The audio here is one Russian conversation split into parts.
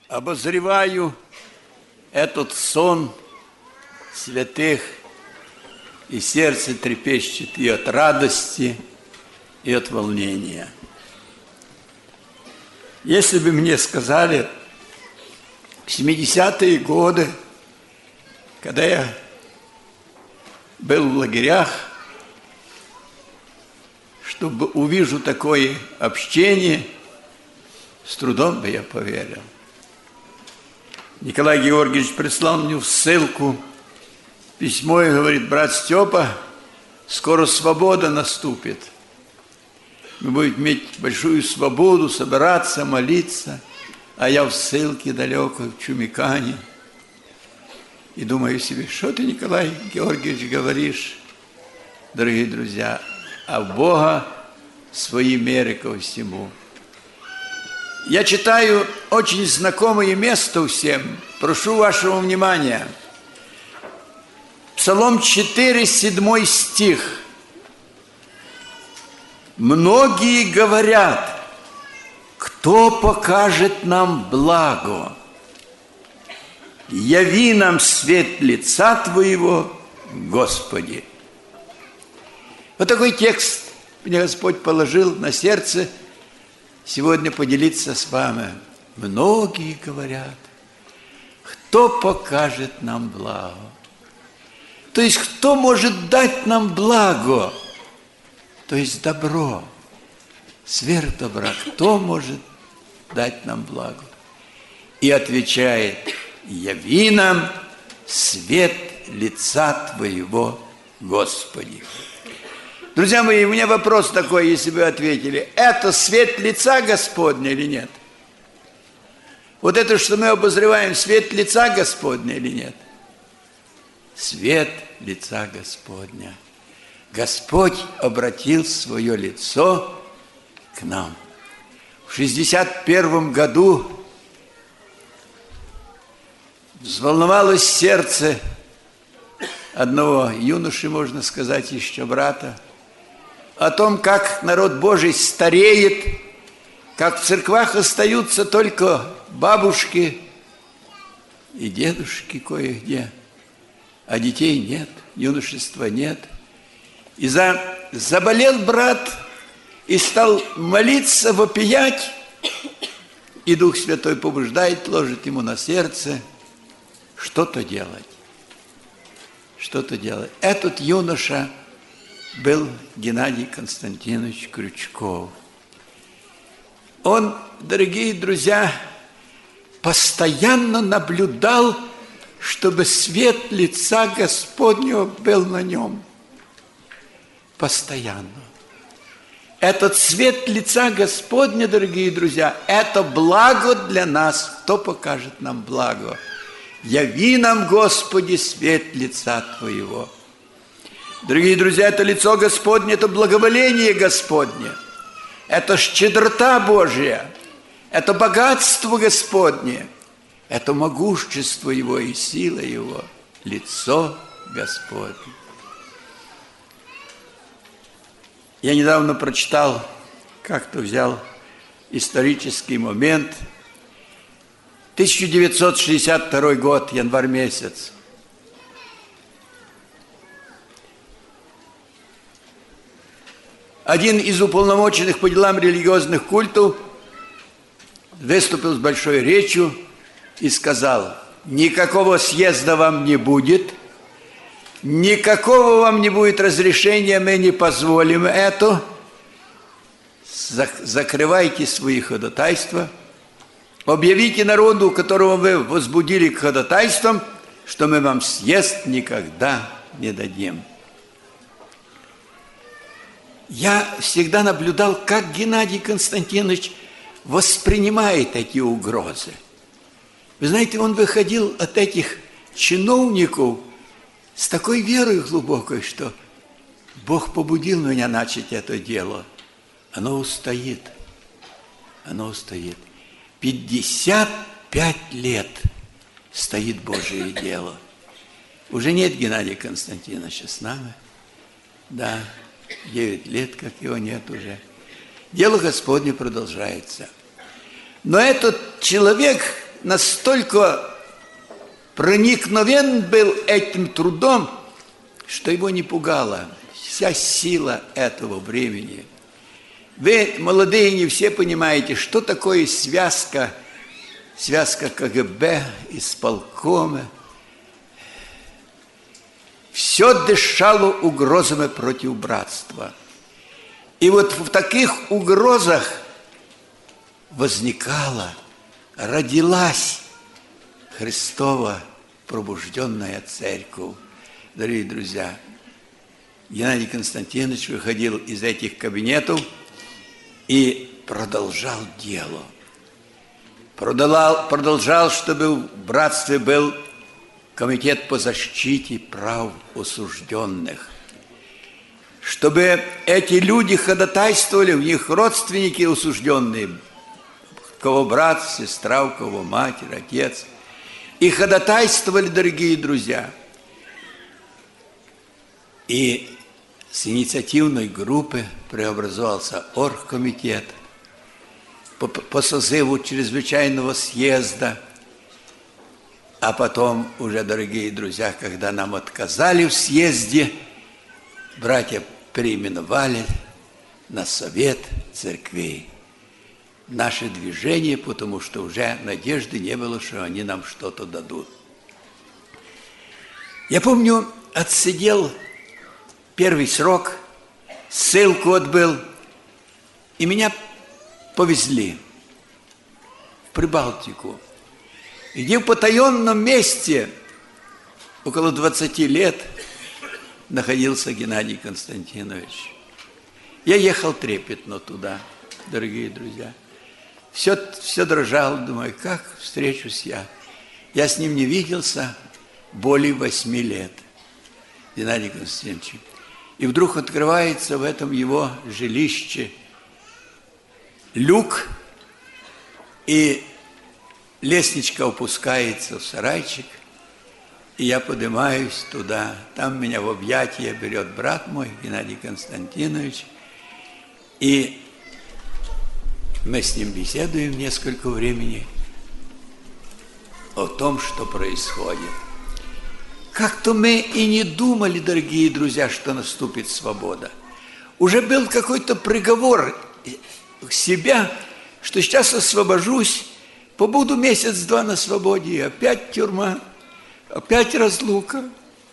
Обозреваю этот сон святых, и сердце трепещет и от радости, и от волнения. Если бы мне сказали в 70-е годы, когда я был в лагерях, чтобы увижу такое общение, с трудом бы я поверил. Николай Георгиевич прислал мне ссылку, письмо, и говорит: брат Степа, скоро свобода наступит. Мы будем иметь большую свободу, собираться, молиться, а я в ссылке далеко, в Чумикане. И думаю себе, что ты, Николай Георгиевич, говоришь, дорогие друзья, а у Бога свои меры ко всему. Я читаю очень знакомое место всем. Прошу вашего внимания. Псалом 4, 7 стих. Многие говорят: кто покажет нам благо? Яви нам свет лица Твоего, Господи. Вот такой текст мне Господь положил на сердце сегодня поделиться с вами. Многие говорят: кто покажет нам благо? То есть, кто может дать нам благо? То есть, добро, сверх добра. Кто может дать нам благо? И отвечает: яви нам свет лица Твоего, Господи. Друзья мои, у меня вопрос такой, если бы вы ответили: это свет лица Господня или нет? Вот это, что мы обозреваем, свет лица Господня или нет? Свет лица Господня. Господь обратил свое лицо к нам. В 61 году взволновалось сердце одного юноши, можно сказать, еще брата, о том, как народ Божий стареет, как в церквах остаются только бабушки и дедушки кое-где, а детей нет, юношества нет. И заболел брат и стал молиться, вопиять, и Дух Святой побуждает, ложит ему на сердце что-то делать. Что-то делать. Этот юноша был Геннадий Константинович Крючков. Он, дорогие друзья, постоянно наблюдал, чтобы свет лица Господнего был на нем. Постоянно. Этот свет лица Господня, дорогие друзья, это благо для нас. Кто покажет нам благо? Яви нам, Господи, свет лица Твоего. Дорогие друзья, это лицо Господне, это благоволение Господне, это щедрота Божья, это богатство Господне, это могущество Его и сила Его, лицо Господне. Я недавно прочитал, как-то взял исторический момент, 1962 год, январь месяц. Один из уполномоченных по делам религиозных культов выступил с большой речью и сказал: никакого съезда вам не будет, никакого вам не будет разрешения, мы не позволим это. Закрывайте свои ходатайства, объявите народу, которого вы возбудили к ходатайствам, что мы вам съезд никогда не дадим. Я всегда наблюдал, как Геннадий Константинович воспринимает эти угрозы. Вы знаете, он выходил от этих чиновников с такой верой глубокой, что Бог побудил меня начать это дело. Оно устоит. Оно устоит. 55 лет стоит Божие дело. Уже нет Геннадия Константиновича с нами. Да, 9 лет, как его нет уже. Дело Господне продолжается. Но этот человек настолько проникновен был этим трудом, что его не пугала вся сила этого времени. Вы, молодые, не все понимаете, что такое связка КГБ, исполкома. Все дышало угрозами против братства. И вот в таких угрозах родилась Христова пробужденная церковь. Дорогие друзья, Геннадий Константинович выходил из этих кабинетов и продолжал дело. Продолжал, чтобы в братстве был комитет по защите прав осужденных. Чтобы эти люди ходатайствовали, у них родственники осужденные, у кого брат, сестра, у кого матерь, отец. И ходатайствовали, дорогие друзья. И с инициативной группы преобразовался оргкомитет по созыву чрезвычайного съезда. А потом уже, дорогие друзья, когда нам отказали в съезде, братья переименовали на Совет церквей. Наше движение, потому что уже надежды не было, что они нам что-то дадут. Я помню, отсидел первый срок, ссылку отбыл, и меня повезли в Прибалтику, где в потаенном месте около 20 лет находился Геннадий Константинович. Я ехал трепетно туда, дорогие друзья. Все дрожал, думаю, как встречусь я. Я с ним не виделся более 8 лет, Геннадий Константинович. И вдруг открывается в этом его жилище люк, и лестничка опускается в сарайчик, и я поднимаюсь туда. Там меня в объятия берет брат мой, Геннадий Константинович, и мы с ним беседуем несколько времени о том, что происходит. Как-то мы и не думали, дорогие друзья, что наступит свобода. Уже был какой-то приговор себя, что сейчас освобожусь, побуду месяц-два на свободе, и опять тюрьма, опять разлука.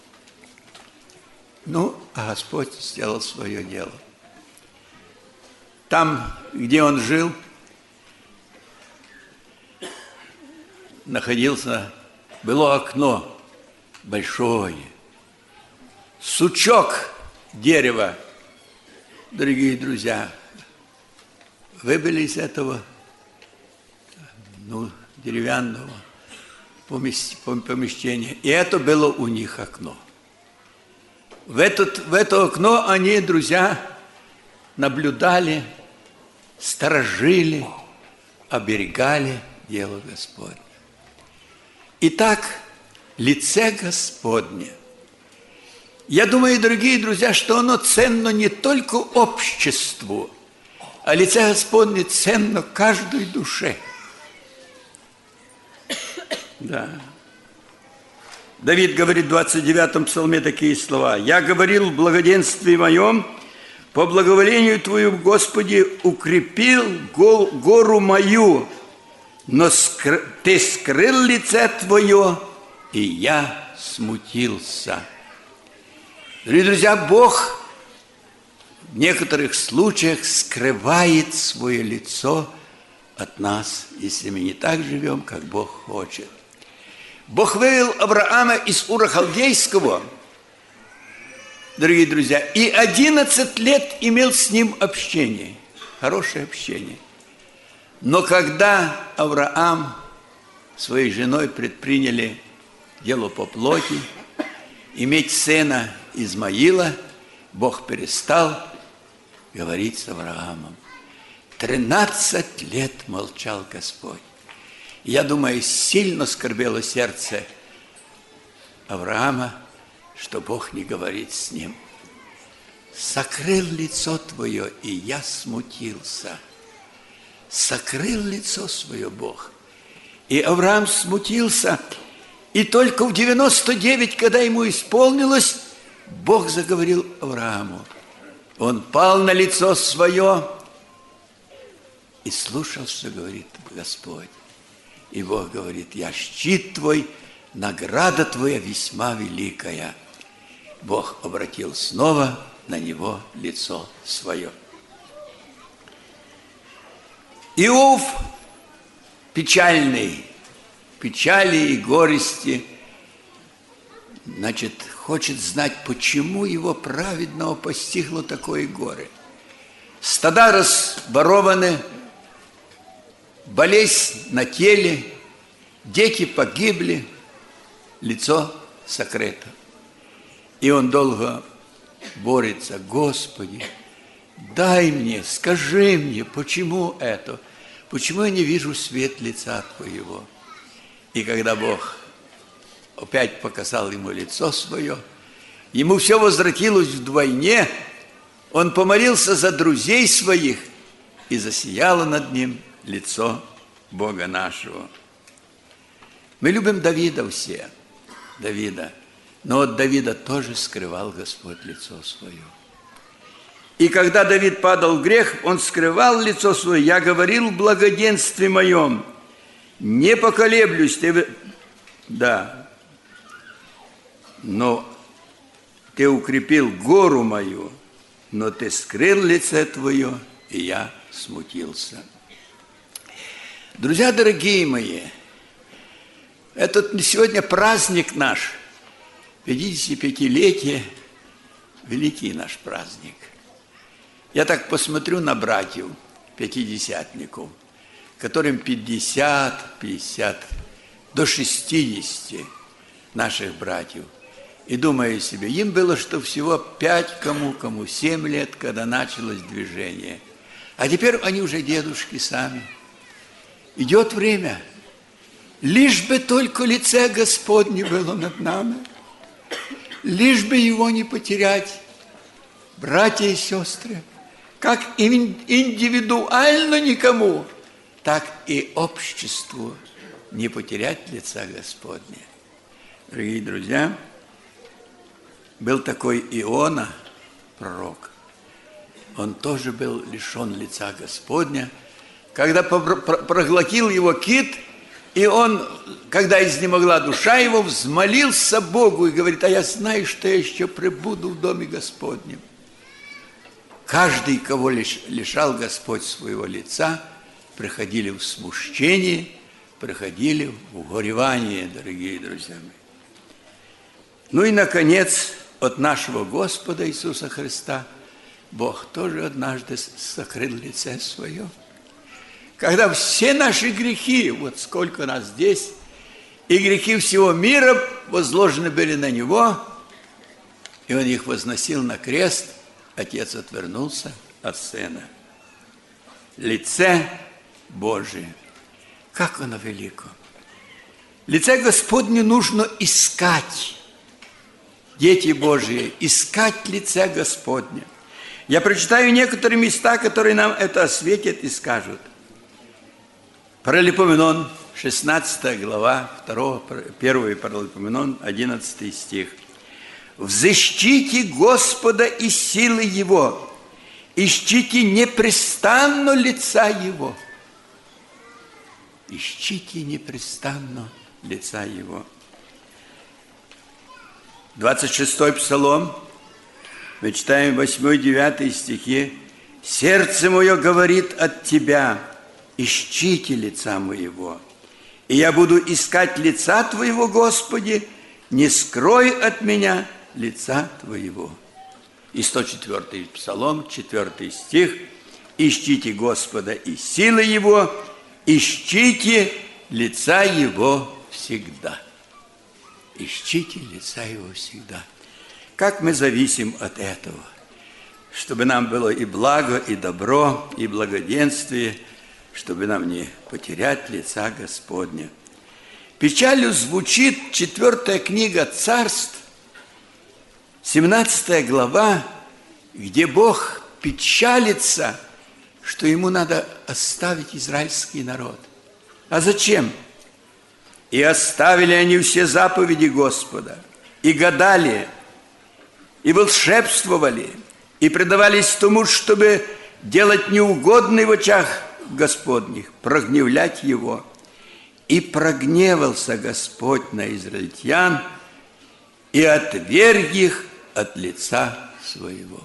Ну, а Господь сделал свое дело. Там, где он жил, было окно большое, сучок дерева, дорогие друзья, выбили из этого, деревянного помещения, и это было у них окно. В это окно они, друзья, наблюдали, сторожили, оберегали дело Господне. Итак, лице Господне. Я думаю, дорогие друзья, что оно ценно не только обществу, а лице Господне ценно каждой душе. Да. Давид говорит в 29-м псалме такие слова. «Я говорил в благоденствии моем, по благоволению Твоему, Господи, укрепил гору мою, но Ты скрыл лице Твое, и я смутился». Дорогие друзья, Бог в некоторых случаях скрывает свое лицо от нас, если мы не так живем, как Бог хочет. Бог вывел Авраама из Ура Халдейского, дорогие друзья, и 11 лет имел с ним общение, хорошее общение. Но когда Авраам своей женой предприняли дело по плоти, иметь сына Измаила, Бог перестал говорить с Авраамом. 13 лет молчал Господь. Я думаю, сильно скорбело сердце Авраама, что Бог не говорит с ним. «Сокрыл лицо Твое, и я смутился». Сокрыл лицо свое Бог. И Авраам смутился. И только в 99, когда ему исполнилось, Бог заговорил Аврааму. Он пал на лицо свое и слушал, что говорит Господь. И Бог говорит: я щит твой, награда твоя весьма великая. Бог обратил снова на него лицо свое. Иов печальный, печали и горести, значит, хочет знать, почему его праведного постигло такое горе. Стада разборованы, болезнь на теле, дети погибли, лицо сокрыто. И он долго борется: Господи, дай мне, скажи мне, почему это? Почему я не вижу свет лица Твоего? И когда Бог опять показал ему лицо свое, ему все возвратилось вдвойне, он помолился за друзей своих, и засияло над ним лицо Бога нашего. Мы любим Давида все, Давида, но от Давида тоже скрывал Господь лицо свое. И когда Давид падал в грех, он скрывал лицо свое. Я говорил в благоденствии моем, не поколеблюсь, но ты укрепил гору мою, но ты скрыл лице твое, и я смутился. Друзья дорогие мои, этот сегодня праздник наш, 55-летие, великий наш праздник. Я так посмотрю на братьев, пятидесятников, которым 50 до 60 наших братьев. И думаю себе, им было что всего 5, кому 7 лет, когда началось движение. А теперь они уже дедушки сами. Идет время. Лишь бы только лице Господне было над нами. Лишь бы его не потерять. Братья и сестры, как индивидуально никому, так и обществу не потерять лица Господня. Дорогие друзья, был такой Иона, пророк. Он тоже был лишен лица Господня. Когда проглотил его кит, и он, когда изнемогла душа его, взмолился Богу и говорит: а я знаю, что я еще пребуду в доме Господнем. Каждый, кого лишал Господь своего лица, приходили в смущение, приходили в горевание, дорогие друзья мои. Ну и, наконец, от нашего Господа Иисуса Христа Бог тоже однажды сокрыл лице свое. Когда все наши грехи, вот сколько нас здесь, и грехи всего мира возложены были на Него, и Он их возносил на крест, Отец отвернулся от Сына. Лице Божие, как оно велико! Лице Господне нужно искать. Дети Божии, искать лице Господне. Я прочитаю некоторые места, которые нам это осветят и скажут. Паралипоменон, 16 глава, 1 Паралипоменон, 11 стих. «Взыщите Господа и силы Его, ищите непрестанно лица Его». Ищите непрестанно лица Его. 26-й Псалом, мы читаем 8-9 стихи. «Сердце мое говорит от Тебя, ищите лица моего, и я буду искать лица Твоего, Господи, не скрой от меня лица Твоего». И 104-й Псалом, 4 стих. «Ищите Господа и силы Его, ищите лица Его всегда». Ищите лица Его всегда. Как мы зависим от этого, чтобы нам было и благо, и добро, и благоденствие, чтобы нам не потерять лица Господня. Печалью звучит 4 книга Царств, 17 глава, где Бог печалится, что ему надо оставить израильский народ. А зачем? И оставили они все заповеди Господа, и гадали, и волшебствовали, и предавались тому, чтобы делать неугодное в очах Господних, прогневлять Его. И прогневался Господь на израильтян, и отверг их от лица своего.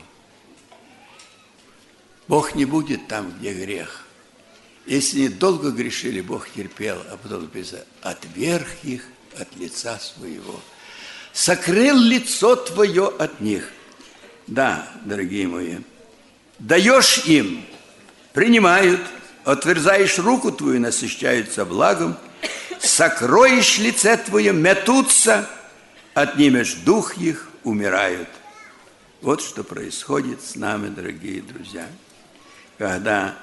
Бог не будет там, где грех. Если они долго грешили, Бог терпел, а потом написано, отверг их от лица своего. Сокрыл лицо твое от них. Да, дорогие мои, даешь им, принимают, отверзаешь руку твою, насыщаются благом, сокроешь лице твое, метутся, отнимешь дух их, умирают. Вот что происходит с нами, дорогие друзья, когда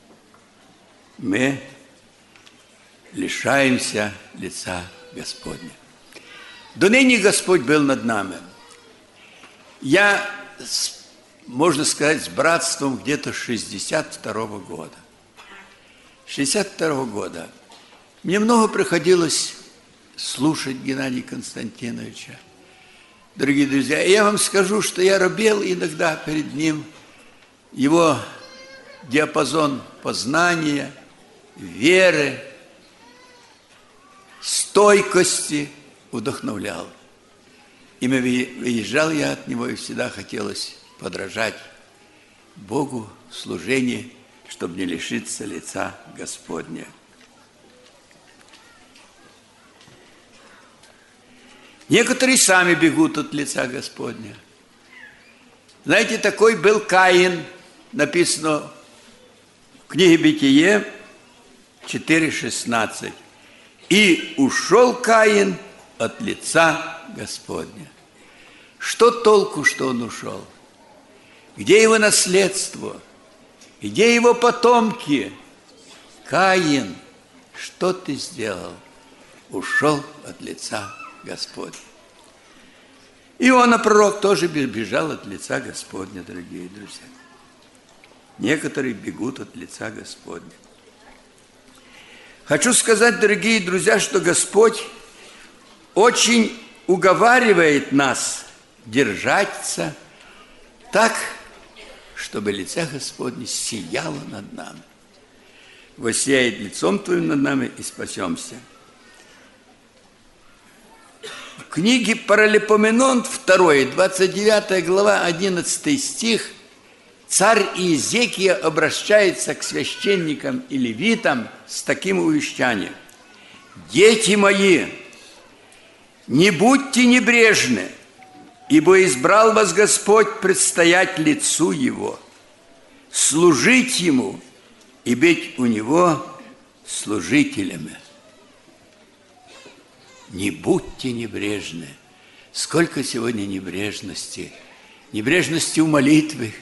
мы лишаемся лица Господня. До ныне Господь был над нами. Я, можно сказать, с братством где-то 62-го года. 62-го года. Мне много приходилось слушать Геннадия Константиновича. Дорогие друзья, я вам скажу, что я робел иногда перед ним. Его диапазон познания, веры, стойкости вдохновлял. И выезжал я от него, и всегда хотелось подражать Богу в служении, чтобы не лишиться лица Господня. Некоторые сами бегут от лица Господня. Знаете, такой был Каин, написано в книге Бытие 4:16. «И ушел Каин от лица Господня». Что толку, что он ушел? Где его наследство? Где его потомки? Каин, что ты сделал? Ушел от лица Господня. Иона пророк тоже бежал от лица Господня, дорогие друзья. Некоторые бегут от лица Господня. Хочу сказать, дорогие друзья, что Господь очень уговаривает нас держаться так, чтобы лицо Господне сияло над нами. Воссияет лицом Твоим над нами, и спасемся. В книге Паралипоменон 2, 29 глава, 11 стих, царь Иезекия обращается к священникам и левитам с таким увещанием. «Дети мои, не будьте небрежны, ибо избрал вас Господь предстоять лицу Его, служить Ему и быть у Него служителями». Не будьте небрежны. Сколько сегодня небрежности. Небрежности в молитве,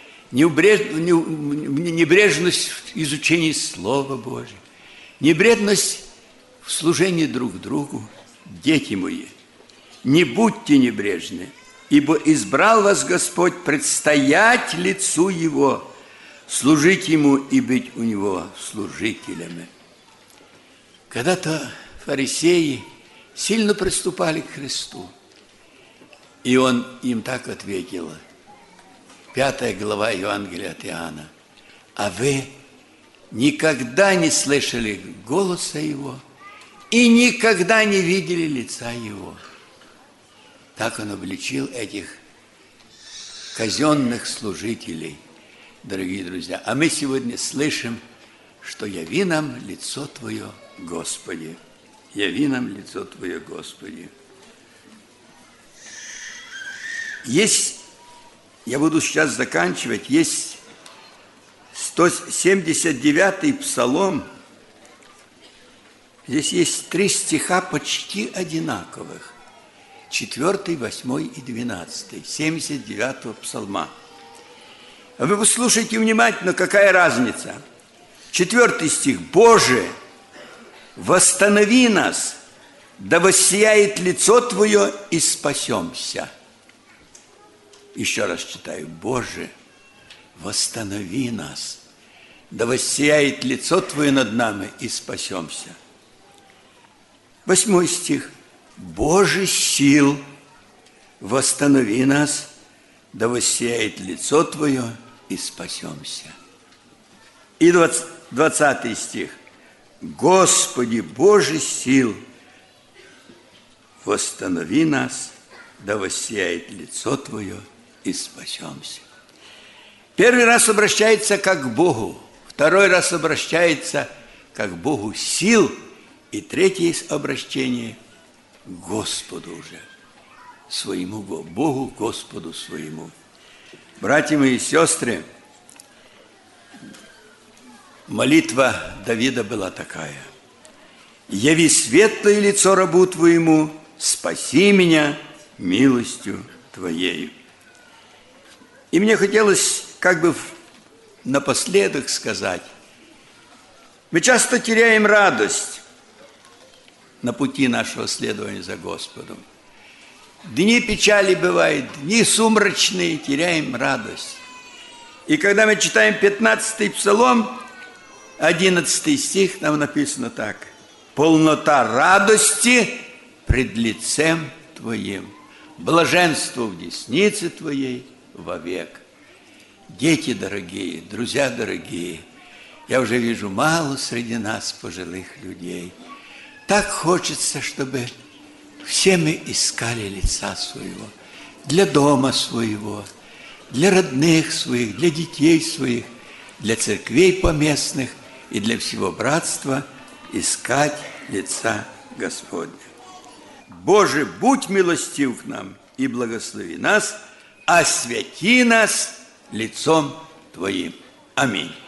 небрежность в изучении Слова Божьего, небрежность в служении друг другу. Дети мои, не будьте небрежны, ибо избрал вас Господь предстоять лицу Его, служить Ему и быть у Него служителями. Когда-то фарисеи сильно приступали к Христу, и Он им так ответил, 5 глава Евангелия от Иоанна: «А вы никогда не слышали голоса Его и никогда не видели лица Его». Так Он обличил этих казенных служителей, дорогие друзья. А мы сегодня слышим, что яви нам лицо Твое, Господи. Яви нам лицо Твое, Господи. Есть, я буду сейчас заканчивать, есть 179-й псалом. Здесь есть 3 стиха почти одинаковых. 4, 8 и 12, 79-го псалма. А вы послушайте внимательно, какая разница. 4 стих. «Боже, восстанови нас, да воссияет лицо Твое, и спасемся». Еще раз читаю. «Боже, восстанови нас, да воссияет лицо Твое над нами, и спасемся». 8 стих. Боже сил, восстанови нас, да воссияет лицо Твое, и спасемся. И 20 стих. Господи, Боже сил, восстанови нас, да воссияет лицо Твое, и спасемся. Первый раз обращается как к Богу, второй раз обращается как к Богу сил, и третье обращение к Господу уже, своему Богу, Господу своему. Братья мои и сестры, молитва Давида была такая. «Яви светлое лицо рабу Твоему, спаси меня милостью Твоею». И мне хотелось как бы напоследок сказать, мы часто теряем радость на пути нашего следования за Господом. Дни печали бывают, дни сумрачные, теряем радость. И когда мы читаем 15-й псалом, 11 стих, там написано так. «Полнота радости пред лицем Твоим, блаженство в деснице Твоей вовек». Дети дорогие, друзья дорогие, я уже вижу мало среди нас пожилых людей. Так хочется, чтобы все мы искали лица своего, для дома своего, для родных своих, для детей своих, для церквей поместных и для всего братства искать лица Господня. Боже, будь милостив к нам и благослови нас, освяти нас лицом Твоим. Аминь.